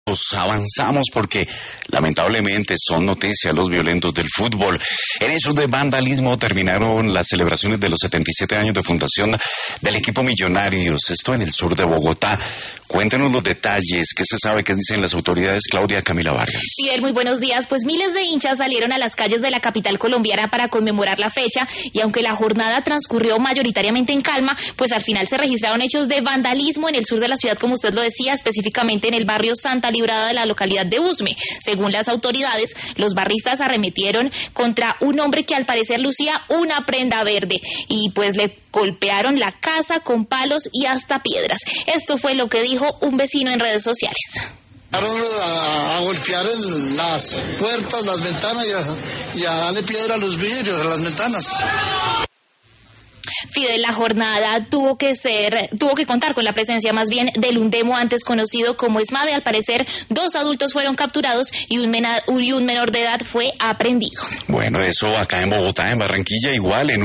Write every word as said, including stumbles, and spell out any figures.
Avanzamos porque lamentablemente son noticias los violentos del fútbol. En esos de vandalismo terminaron las celebraciones de los setenta y siete años de fundación del equipo Millonarios, esto en el sur de Bogotá. Cuéntenos los detalles, qué se sabe, qué dicen las autoridades. Claudia Camila Vargas. Miguel, muy buenos días. Pues miles de hinchas salieron a las calles de la capital colombiana para conmemorar la fecha y aunque la jornada transcurrió mayoritariamente en calma, pues al final se registraron hechos de vandalismo en el sur de la ciudad, como usted lo decía, específicamente en el barrio Santa Librada de la localidad de Usme. Según las autoridades, los barristas arremetieron contra un hombre que al parecer lucía una prenda verde y pues le golpearon la casa con palos y hasta piedras. Esto fue lo que dijo un vecino en redes sociales. A, a golpear el, las puertas, las ventanas y a, y a darle piedra a los vidrios, a las ventanas. Fidel, la jornada tuvo que ser, tuvo que contar con la presencia más bien del Undemo, antes conocido como ESMADE. Al parecer, dos adultos fueron capturados y un, mena, y un menor de edad fue aprehendido. Bueno, eso acá en Bogotá, en Barranquilla, igual en